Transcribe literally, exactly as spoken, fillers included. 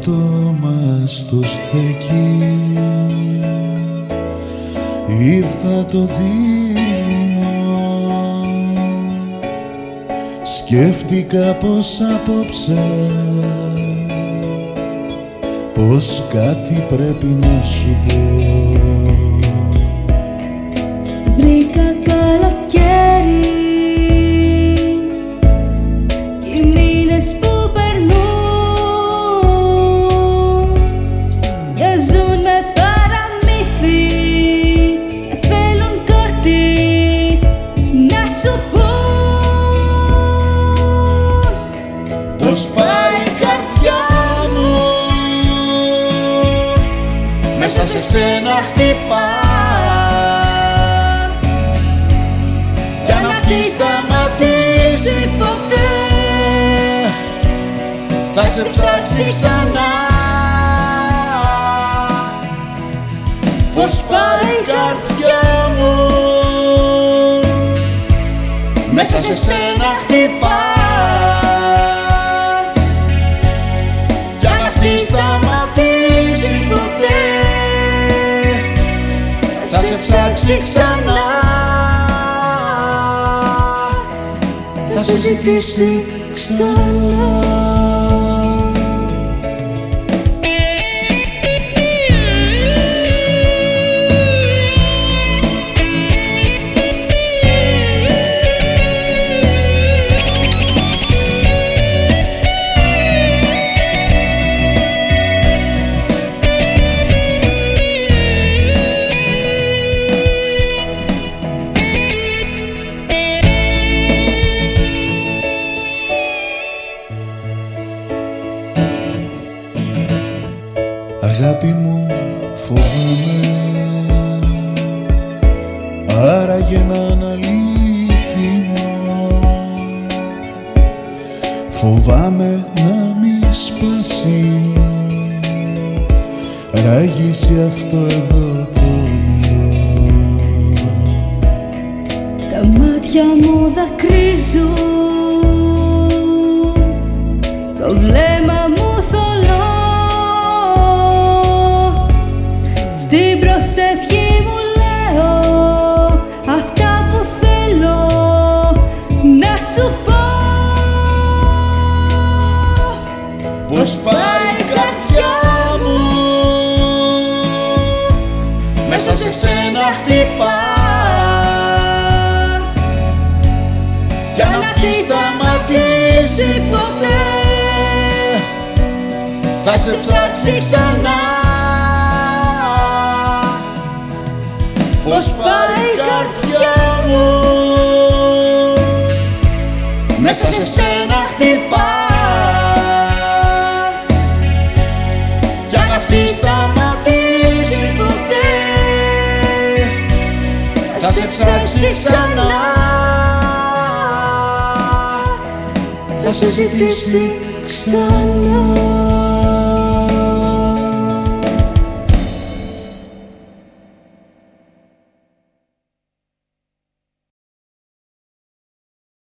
πρώτο μας το στέκει. Ήρθα το δίμο, σκέφτηκα πως απόψε πως κάτι πρέπει να σου πω. Βρήκα καλοκαίρι, οι μήνες που περνούν μοιάζουν με παραμύθι και θέλουν κάτι να σου πούν. Πως πάει η καρδιά μου, μέσα σε σένα χτυπά, κι αν αυτή σταματήσει ποτέ θα σε ψάξει ξανά. Πως πάει η καρδιά μου, μέσα σε σένα χτυπά, κι αν αυτή σταματήσει ποτέ θα σε ψάξει ξανά. Θα σε ζητήσει ξανά. Αγάπη μου, φοβάμαι, άραγε να αναλύθινο. Φοβάμαι να μη σπάσει, ράγισε αυτό εδώ το όνειρο. Τα μάτια μου δακρύζουν, το βλέμμα μου θολό. Στην προσευχή μου λέω αυτά που θέλω να σου πω. Πως πάει η καρδιά μου, μέσα σε σένα χτυπά, κι αν αυτή σταματήσει ποτέ θα σε ψάξει ξανά. Πως πάει η καρδιά μου, μέσα σε σένα χτυπά, κι αν αυτή σταματήσει ποτέ θα σε ψάξει ξανά. Θα σε ζητήσει ξανά.